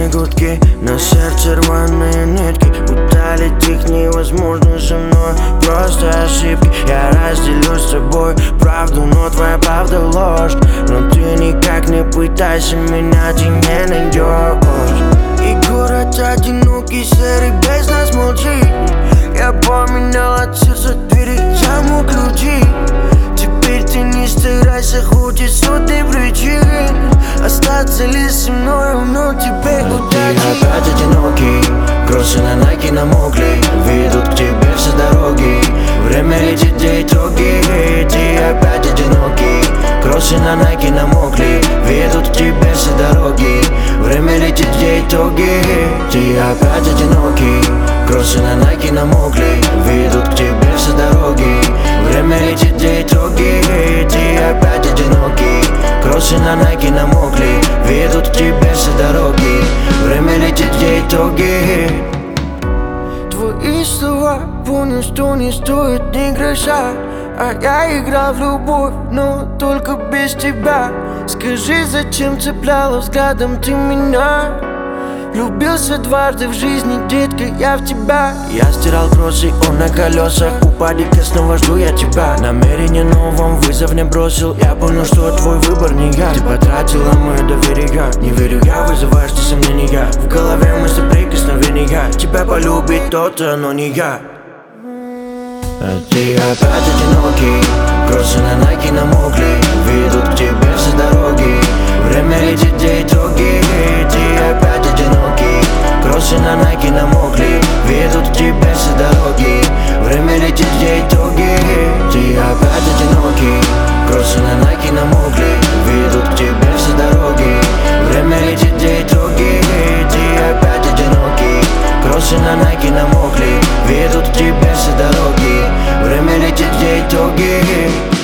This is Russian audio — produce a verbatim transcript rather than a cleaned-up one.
тревожные гудки, на сердце рваные нитки. Удалить их невозможно со мной, просто ошибки. Я разделю с тобой правду, но твоя правда ложь. Но ты никак не пытайся меня, ты не найдешь. И город одинокий, серый, без нас молчит. Я поменял от сердца двери, замок, ключи. Теперь ты не старайся, хоть и сотни причин остаться ли со мною, но теперь удачи. Ты опять одинокий, кроссы на Nike намокли, ведут к тебе все дороги. Время летит, где итоги. Ты опять одинокий, кроссы на Nike намокли, ведут к тебе все дороги. Время летит, где итоги. Ты опять одинокий, кроссы на Nike намокли, ведут к тебе все дороги. Время летит, где итоги. Ты опять одинокий, кроссы на Nike намокли, ведут к тебе все дороги. Время летит, где итоги. Твои слова, понял, что не стоит ни гроша. А я играл в любовь, но только без тебя. Скажи, зачем цепляла взглядом ты меня? Влюбился дважды в жизни, детка, я в тебя. Я стирал кроссы, он на колесах. Упади-ка, снова жду я тебя. Намерение новым вызов не бросил. Я понял, что твой выбор не я. Ты потратила мое доверие. Не верю я, вызываешь ты сомнения. В голове мысли прикосновения. Тебя полюбит кто-то, но не я. А ты опять одинокий, кроссы на Nike намокли, ведут к тебе все дороги. Время летит, где итоги. Ты опять одинокий, кроссы на Nike намокли, ведут к тебе все дороги. Время летит, где итоги. Ты опять одинокий, кроссы на Nike намокли, ведут к тебе все дороги. Время летит, где итоги. Ты опять одинокий, кроссы на Nike намокли, ведут к тебе все дороги. Время летит, где итоги.